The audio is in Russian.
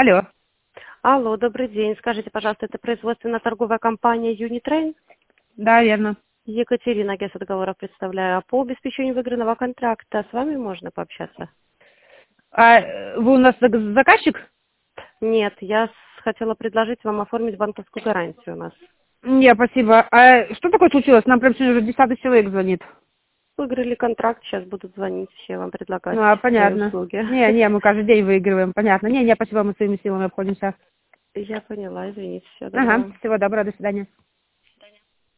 Алло. Алло, добрый день. Скажите, пожалуйста, это производственно-торговая компания Unitrain? Да, верно. Екатерина, агентство договоров представляю. А по обеспечению выигранного контракта с вами можно пообщаться? Вы у нас заказчик? Нет, я хотела предложить вам оформить банковскую гарантию у нас. Нет, спасибо. А что такое случилось? Нам прям сегодня уже 10-й человек звонит. Выиграли контракт, сейчас будут звонить все вам предлагать свои Понятно. услуги. Не, мы каждый день выигрываем, понятно. Не, спасибо, мы своими силами обходимся. Я поняла, извините, всего Ага, доброго. всего доброго, до свидания.